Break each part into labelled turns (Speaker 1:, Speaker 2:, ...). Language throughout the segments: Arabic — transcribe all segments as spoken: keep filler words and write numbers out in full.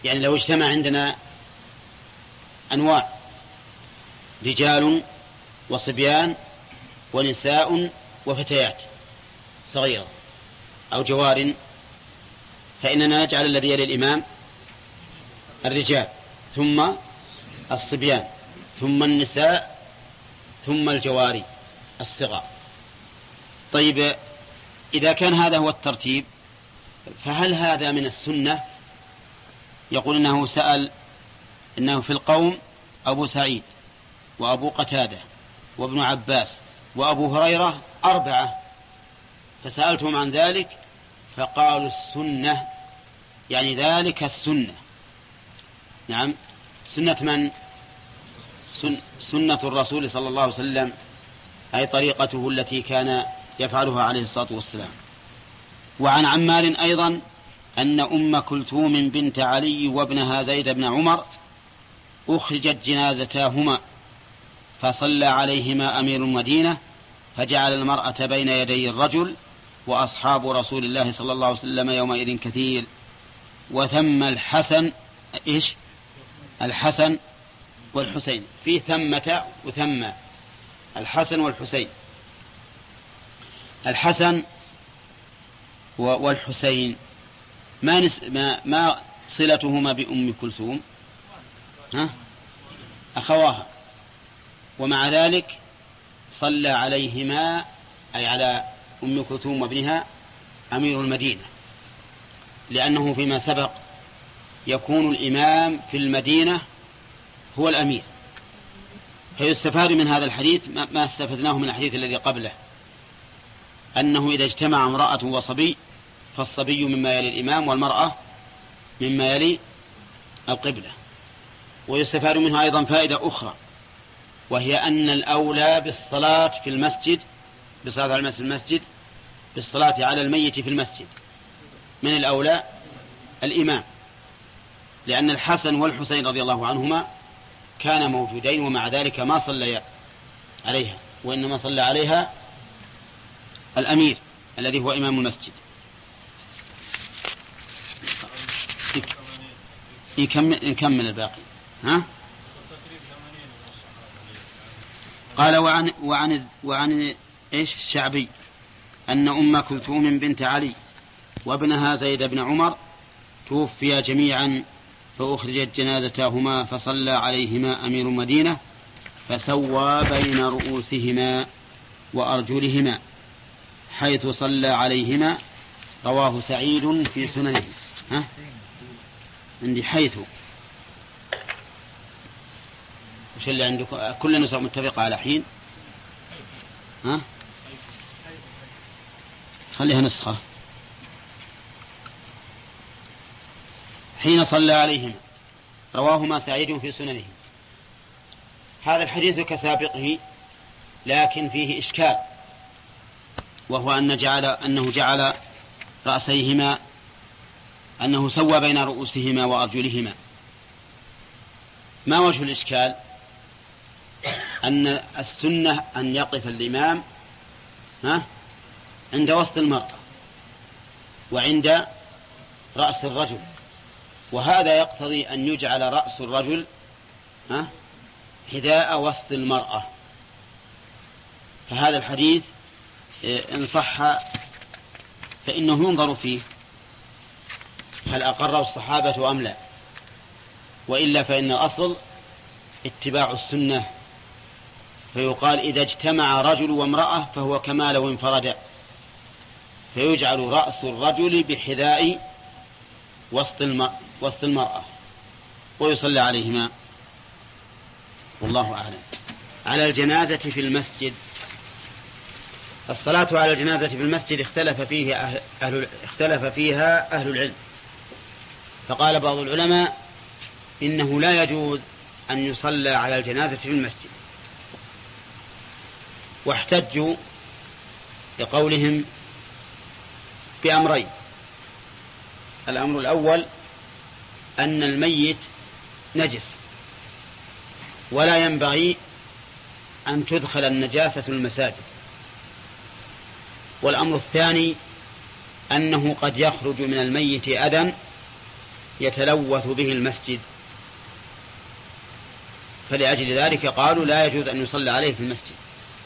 Speaker 1: يعني لو اجتمع عندنا أنواع رجال وصبيان ونساء وفتيات صغيرة أو جوار، فإننا نجعل الذي يلي الإمام الرجال ثم الصبيان ثم النساء ثم الجواري الصغار. طيب إذا كان هذا هو الترتيب فهل هذا من السنة؟ يقول إنه سأل إنه في القوم أبو سعيد وأبو قتادة وابن عباس وأبو هريرة أربعة، فسألتهم عن ذلك فقالوا السنة، يعني ذلك السنة. نعم، سنة من؟ سن سنة الرسول صلى الله عليه وسلم، أي طريقته التي كان يفعلها عليه الصلاة والسلام. وعن عمار أيضا أن أم كلثوم بنت علي وابنها زيد بن عمر أخرجت جنازتاهما فصلى عليهما أمير المدينة فجعل المرأة بين يدي الرجل، وأصحاب رسول الله صلى الله عليه وسلم يومئذ كثير، وثم الحسن إيش الحسن والحسين، في ثمة وثم الحسن والحسين. الحسن والحسين ما, نس ما, ما صلتهما بأم كلثوم؟ ها؟ أخواها، ومع ذلك صلى عليهما أي على أم كلثوم وابنها أمير المدينة، لأنه فيما سبق يكون الإمام في المدينة هو الأمير. فيستفاد من هذا الحديث ما استفدناه من الحديث الذي قبله، أنه إذا اجتمع امرأة وصبي فالصبي مما يلي الإمام والمرأة مما يلي القبلة. ويستفاد منها أيضا فائدة أخرى، وهي أن الأولى بالصلاة في المسجد بالصلاة على المسجد بالصلاة على الميت في المسجد من الأولى الإمام، لأن الحسن والحسين رضي الله عنهما كان موجودين ومع ذلك ما صلى عليها، وإنما صلى عليها الأمير الذي هو إمام المسجد. نكمل, نكمل الباقي. ها؟ قال وعن, وعن, وعن إيش الشعبي أن أم كلثوم بنت علي وابنها زيد بن عمر توفيا جميعا فأخرجت جنازتاهما فصلى عليهما أمير المدينة فسوى بين رؤوسهما وأرجلهما حيث صلى عليهما. رواه سعيد في سننه. ها؟ عندي حيث وش اللي عندكم؟ كل نسخة متفقة على حين. ها؟ خليها نسخة حين صلى عليهما. رواهما سعيد في سننه. هذا الحديث كسابقه لكن فيه إشكال، وهو أن جعل أنه جعل رأسيهما أنه سوى بين رؤوسهما وأرجلهما. ما وجه الإشكال؟ أن السنة أن يقف الإمام ها عند وسط المرأة وعند رأس الرجل، وهذا يقتضي أن يجعل رأس الرجل ها حذاء وسط المرأة. فهذا الحديث إن صح فإنه ينظر فيه هل أقره الصحابة أم لا، وإلا فإن الأصل اتباع السنة، فيقال إذا اجتمع رجل وامرأة فهو كما لو انفرد، فيجعل رأس الرجل بحذاء وسط المرأة ويصلى عليهما. والله أعلم. على الجنازة في المسجد. الصلاة على الجنازة في المسجد اختلف فيه أهل اختلف فيها أهل العلم، فقال بعض العلماء إنه لا يجوز أن يصلى على الجنازة في المسجد، واحتجوا لقولهم بأمرين. الأمر الأول أن الميت نجس ولا ينبغي أن تدخل النجاسة المساجد، والأمر الثاني أنه قد يخرج من الميت أذى يتلوث به المسجد، فلأجل ذلك قالوا لا يجوز أن يصلى عليه في المسجد.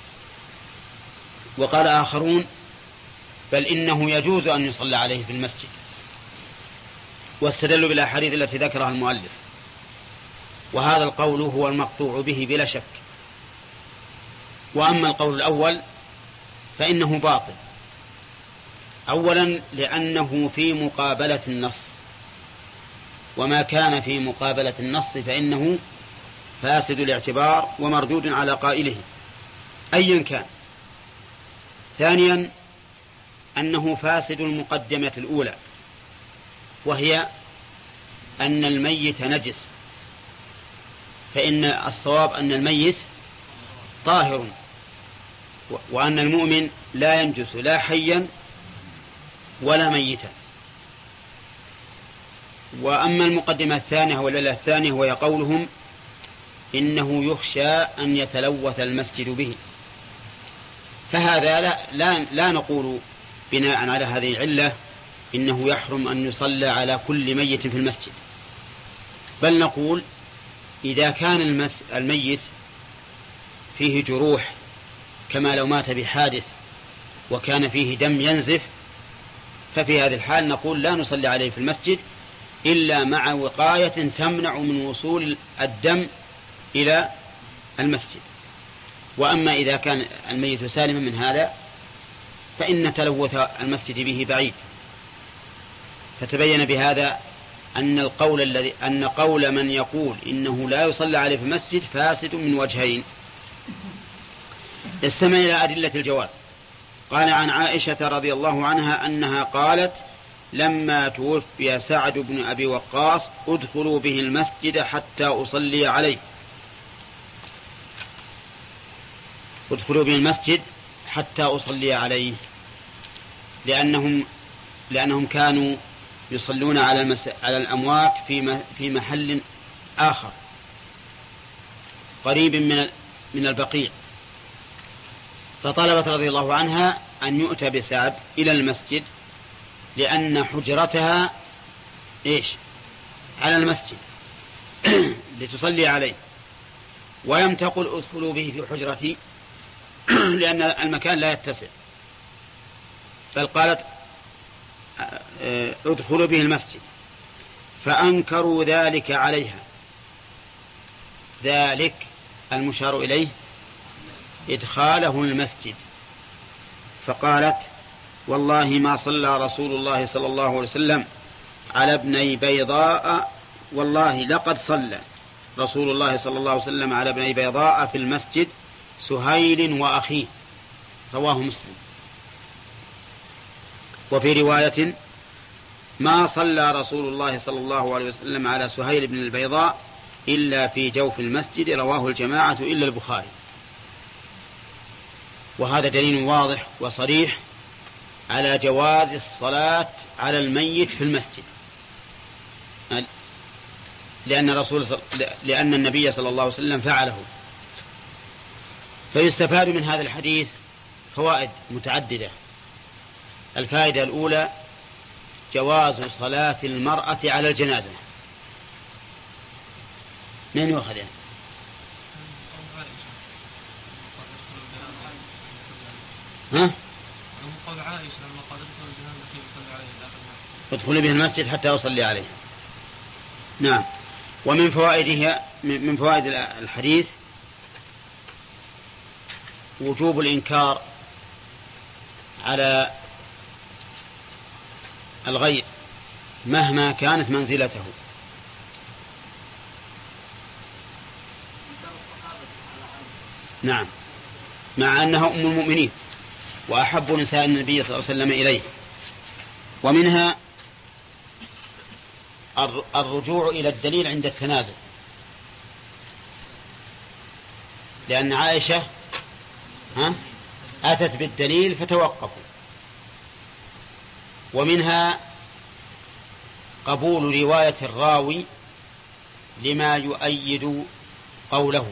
Speaker 1: وقال آخرون بل إنه يجوز أن يصلى عليه في المسجد، واستدلوا بالأحاديث التي ذكرها المؤلف، وهذا القول هو المقطوع به بلا شك. وأما القول الأول فإنه باطل، أولا لأنه في مقابلة النص، وما كان في مقابلة النص فإنه فاسد الاعتبار ومردود على قائله أيا كان. ثانيا أنه فاسد المقدمة الأولى، وهي أن الميت نجس، فإن الصواب أن الميت طاهر، وأن المؤمن لا ينجس لا حيا ولا ميتا. وأما المقدمة الثانية والعلة الثانية وهي قولهم إنه يخشى أن يتلوث المسجد به، فهذا لا, لا, لا نقول بناء على هذه العلة إنه يحرم أن يصلى على كل ميت في المسجد، بل نقول إذا كان الميت فيه جروح كما لو مات بحادث وكان فيه دم ينزف، ففي هذه الحال نقول لا نصلي عليه في المسجد إلا مع وقاية تمنع من وصول الدم إلى المسجد. وأما إذا كان الميت سالما من هذا فإن تلوث المسجد به بعيد. فتبين بهذا أن القول الذي أن قول من يقول إنه لا يصلى عليه في المسجد فاسد من وجهين. استمع إلى أدلة الجواب. قال عن عائشة رضي الله عنها أنها قالت لما توفي سعد بن أبي وقاص ادخلوا به المسجد حتى أصلي عليه. ادخلوا به المسجد حتى أصلي عليه لأنهم لأنهم كانوا يصلون على المس... على الأموات في في محل آخر قريب من من البقيع، فطلبت رضي الله عنها أن يؤتى بسعد إلى المسجد لأن حجرتها إيش على المسجد لتصلي عليه، ولم تقل ادخلوا به في حجرتي لأن المكان لا يتسع، بل قالت ادخلوا به المسجد، فأنكروا ذلك عليها. ذلك المشار إليه إدخاله المسجد، فقالت والله ما صلى رسول الله صلى الله عليه وسلم على ابني بيضاء، والله لقد صلى رسول الله صلى الله عليه وسلم على ابني بيضاء في المسجد سهيل وأخيه، رواه مسلم. وفي رواية ما صلى رسول الله صلى الله عليه وسلم على سهيل بن البيضاء إلا في جوف المسجد، رواه الجماعة إلا البخاري. وهذا دليل واضح وصريح على جواز الصلاة على الميت في المسجد، لأن رسول لأن النبي صلى الله عليه وسلم فعله. فيستفاد من هذا الحديث فوائد متعددة. الفائدة الأولى جواز صلاة المرأة على الجنازة. من يأخذ يعني؟ ها؟
Speaker 2: قول عائشة لما قالت له الجنازة كيف يصلي عليه
Speaker 1: ادخل به المسجد حتى أصلي عليه. نعم. ومن فوائده من فوائد الحديث وجوب الإنكار على الغير مهما كانت منزلته. نعم، مع أنها أم المؤمنين وأحب نساء النبي صلى الله عليه وسلم إليه. ومنها الرجوع إلى الدليل عند التنازل، لأن عائشة ها أتت بالدليل فتوقفوا. ومنها قبول رواية الراوي لما يؤيد قوله.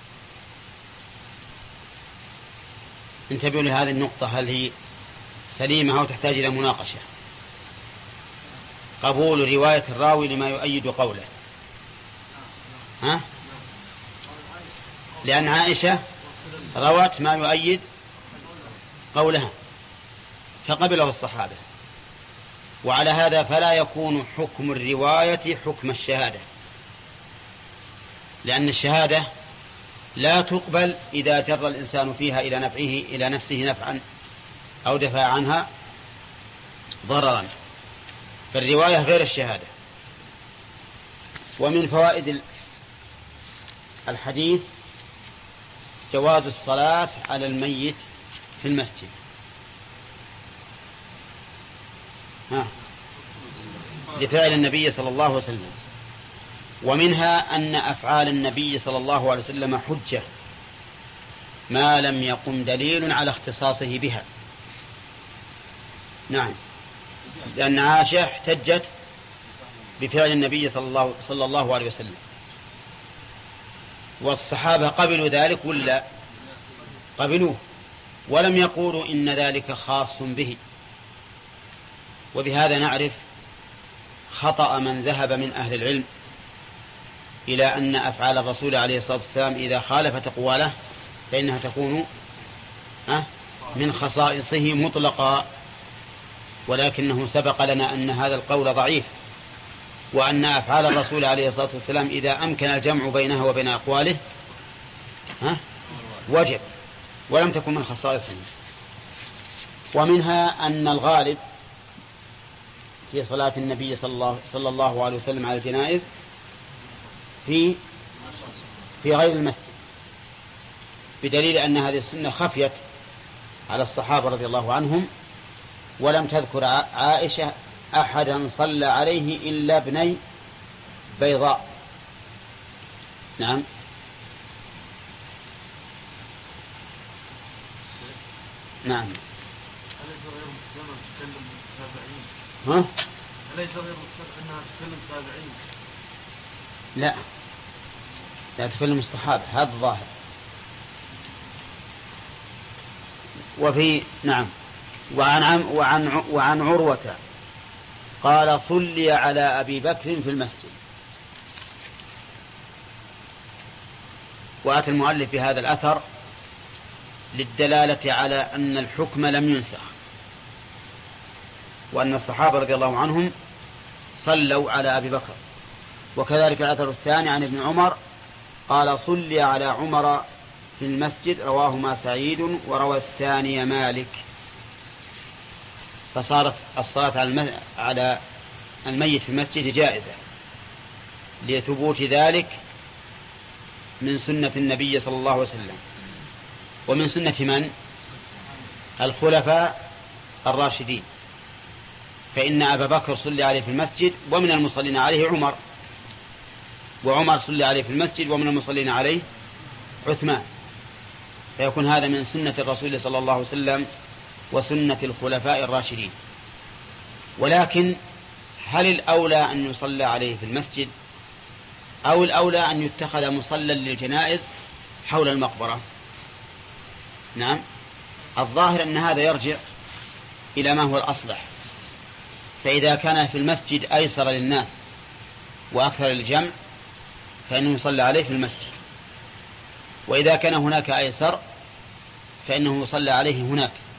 Speaker 1: انتبهوا لهذه النقطة، هل هي سليمة أو تحتاج إلى مناقشة؟ قبول رواية الراوي لما يؤيد قوله. ها؟ لأن عائشة روت ما يؤيد قولها فقبله الصحابة، وعلى هذا فلا يكون حكم الرواية حكم الشهادة، لأن الشهادة لا تقبل إذا جر الإنسان فيها إلى نفعه إلى نفسه نفعا أو دفع عنها ضررا، فالرواية غير الشهادة. ومن فوائد الحديث جواز الصلاة على الميت في المسجد. ها. لفعل النبي صلى الله عليه وسلم. ومنها أن أفعال النبي صلى الله عليه وسلم حجة ما لم يقم دليل على اختصاصه بها. نعم، لأن عائشة احتجت بفعل النبي صلى الله, صلى الله عليه وسلم، والصحابة قبلوا ذلك ولا قبلوه، ولم يقولوا إن ذلك خاص به. وبهذا نعرف خطأ من ذهب من أهل العلم إلى أن أفعال الرسول عليه الصلاة والسلام إذا خالفت أقواله فإنها تكون من خصائصه مطلقا، ولكنه سبق لنا أن هذا القول ضعيف، وأن أفعال الرسول عليه الصلاة والسلام إذا أمكن الجمع بينها وبين أقواله وجب، ولم تكن من خصائصه. ومنها أن الغالب في صلاة النبي صلى الله, صلى الله عليه وسلم على الجنائز في في غير المسجد، بدليل أن هذه السنة خفيت على الصحابة رضي الله عنهم، ولم تذكر عائشة أحدا صلى عليه إلا ابني بيضاء. نعم. نعم. ها؟
Speaker 2: أليس غير مستحب أنها تكلم تابعين؟
Speaker 1: لا، لا تكلم الصحابة، هذا الظاهر. وفي نعم وعن وعن وعن عروة قال صلي على أبي بكر في المسجد. وأتى المؤلف بهذا الأثر للدلالة على أن الحكم لم ينسخ، وأن الصحابة رضي الله عنهم صلوا على أبي بكر. وكذلك الأثر الثاني عن ابن عمر قال صلي على عمر في المسجد، رواهما سعيد وروى الثاني مالك. فصارت الصلاة على الميت في المسجد جائزة لثبوت ذلك من سنة النبي صلى الله عليه وسلم، ومن سنة من؟ الخلفاء الراشدين، فإن أبا بكر صلى عليه في المسجد ومن المصلين عليه عمر، وعمر صلى عليه في المسجد ومن المصلين عليه عثمان، فيكون هذا من سنة الرسول صلى الله عليه وسلم وسنة الخلفاء الراشدين. ولكن هل الأولى أن يصلى عليه في المسجد أو الأولى أن يتخذ مصلى للجنائز حول المقبرة؟ نعم، الظاهر أن هذا يرجع إلى ما هو الأصلح، فإذا كان في المسجد أيسر للناس وأكثر للجمع فإنه يصلى عليه في المسجد، وإذا كان هناك أيسر فإنه يصلى عليه هناك.